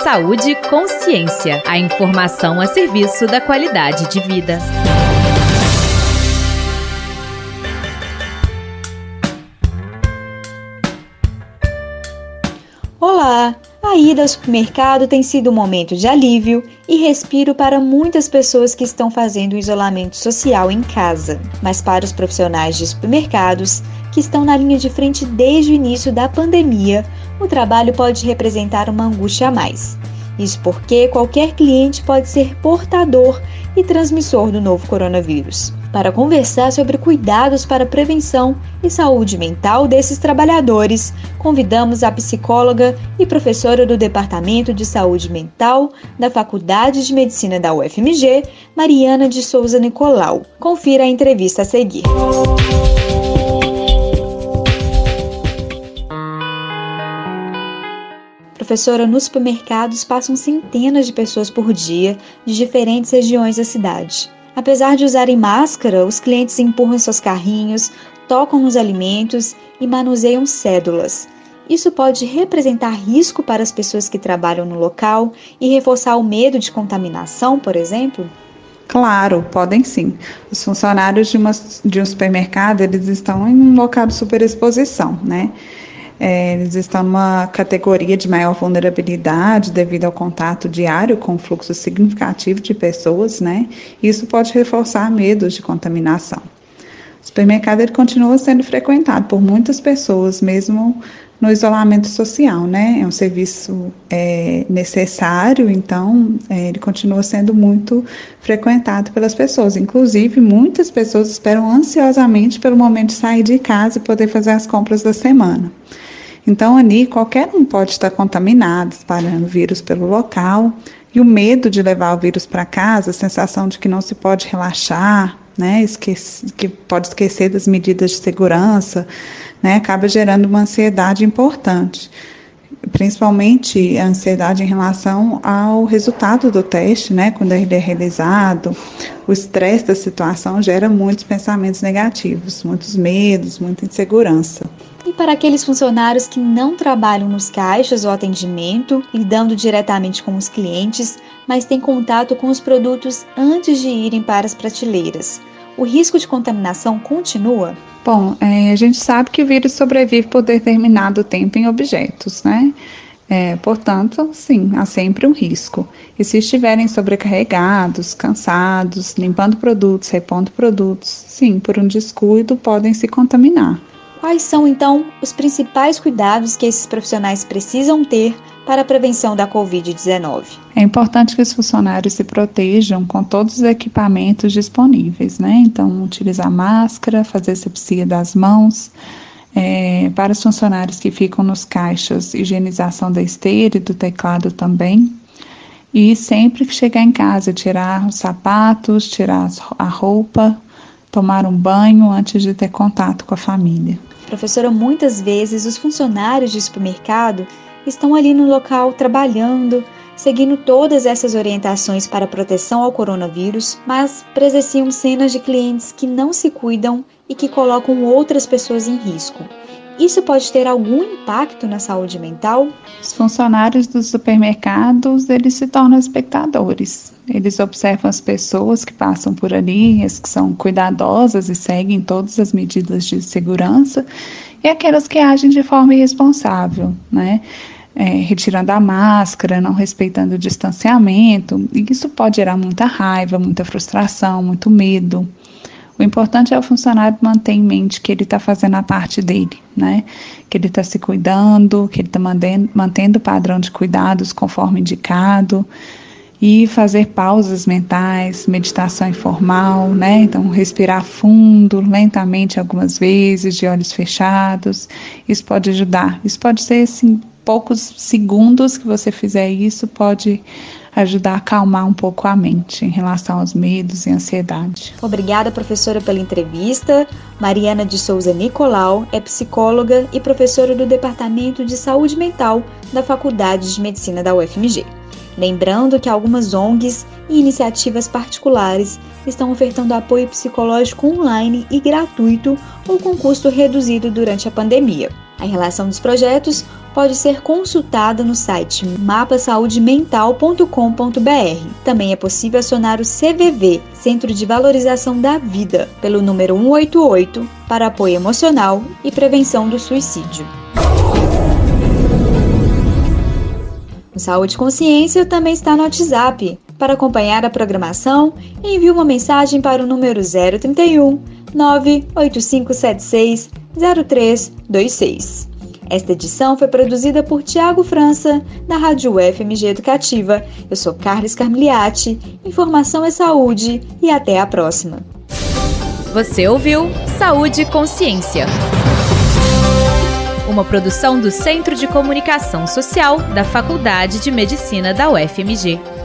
Saúde e Consciência. A informação a serviço da qualidade de vida. Olá! A ida ao supermercado tem sido um momento de alívio e respiro para muitas pessoas que estão fazendo o isolamento social em casa. Mas para os profissionais de supermercados, que estão na linha de frente desde o início da pandemia, o trabalho pode representar uma angústia a mais. Isso porque qualquer cliente pode ser portador e transmissor do novo coronavírus. Para conversar sobre cuidados para a prevenção e saúde mental desses trabalhadores, convidamos a psicóloga e professora do Departamento de Saúde Mental da Faculdade de Medicina da UFMG, Mariana de Souza Nicolau. Confira a entrevista a seguir. Professora, nos supermercados passam centenas de pessoas por dia de diferentes regiões da cidade. Apesar de usarem máscara, os clientes empurram seus carrinhos, tocam nos alimentos e manuseiam cédulas. Isso pode representar risco para as pessoas que trabalham no local e reforçar o medo de contaminação, por exemplo? Claro, podem sim. Os funcionários de um supermercado, eles estão em um local de superexposição, né? Eles estão numa categoria de maior vulnerabilidade devido ao contato diário com um fluxo significativo de pessoas, né? Isso pode reforçar medos de contaminação. O supermercado ele continua sendo frequentado por muitas pessoas, mesmo no isolamento social, né? É um serviço necessário, então ele continua sendo muito frequentado pelas pessoas. Inclusive, muitas pessoas esperam ansiosamente pelo momento de sair de casa e poder fazer as compras da semana. Então, ali, qualquer um pode estar contaminado, espalhando vírus pelo local, e o medo de levar o vírus para casa, a sensação de que não se pode relaxar, né, que pode esquecer das medidas de segurança, né, acaba gerando uma ansiedade importante, principalmente a ansiedade em relação ao resultado do teste, né, quando ele é realizado. O estresse da situação gera muitos pensamentos negativos, muitos medos, muita insegurança. E para aqueles funcionários que não trabalham nos caixas ou atendimento, lidando diretamente com os clientes, mas têm contato com os produtos antes de irem para as prateleiras, o risco de contaminação continua? Bom, a gente sabe que o vírus sobrevive por determinado tempo em objetos, né? Portanto, sim, há sempre um risco. E se estiverem sobrecarregados, cansados, limpando produtos, repondo produtos, sim, por um descuido podem se contaminar. Quais são, então, os principais cuidados que esses profissionais precisam ter para a prevenção da Covid-19? É importante que os funcionários se protejam com todos os equipamentos disponíveis, né? Então, utilizar máscara, fazer asepsia das mãos. Para os funcionários que ficam nos caixas, higienização da esteira e do teclado também. E sempre que chegar em casa, tirar os sapatos, tirar a roupa, tomar um banho antes de ter contato com a família. Professora, muitas vezes os funcionários de supermercado estão ali no local trabalhando, seguindo todas essas orientações para a proteção ao coronavírus, mas presenciam cenas de clientes que não se cuidam e que colocam outras pessoas em risco. Isso pode ter algum impacto na saúde mental? Os funcionários dos supermercados, eles se tornam espectadores. Eles observam as pessoas que passam por ali, as que são cuidadosas e seguem todas as medidas de segurança, e aquelas que agem de forma irresponsável, né? Retirando a máscara, não respeitando o distanciamento, e isso pode gerar muita raiva, muita frustração, muito medo. O importante é o funcionário manter em mente que ele está fazendo a parte dele, né? Que ele está se cuidando, que ele está mantendo o padrão de cuidados conforme indicado, e fazer pausas mentais, meditação informal, né? Então, respirar fundo, lentamente algumas vezes, de olhos fechados. Isso pode ajudar. Isso pode ser, assim, poucos segundos que você fizer isso, pode ajudar a acalmar um pouco a mente em relação aos medos e ansiedade. Obrigada, professora, pela entrevista. Mariana de Souza Nicolau é psicóloga e professora do Departamento de Saúde Mental da Faculdade de Medicina da UFMG. Lembrando que algumas ONGs e iniciativas particulares estão ofertando apoio psicológico online e gratuito ou com custo reduzido durante a pandemia. A relação dos projetos pode ser consultada no site mapasaudemental.com.br. Também é possível acionar o CVV, Centro de Valorização da Vida, pelo número 188, para apoio emocional e prevenção do suicídio. O Saúde e Consciência também está no WhatsApp. Para acompanhar a programação, envie uma mensagem para o número 031 98576 0326. Esta edição foi produzida por Tiago França, da Rádio UFMG Educativa. Eu sou Carlos Carmigliati, informação é saúde e até a próxima. Você ouviu Saúde e Consciência, uma produção do Centro de Comunicação Social da Faculdade de Medicina da UFMG.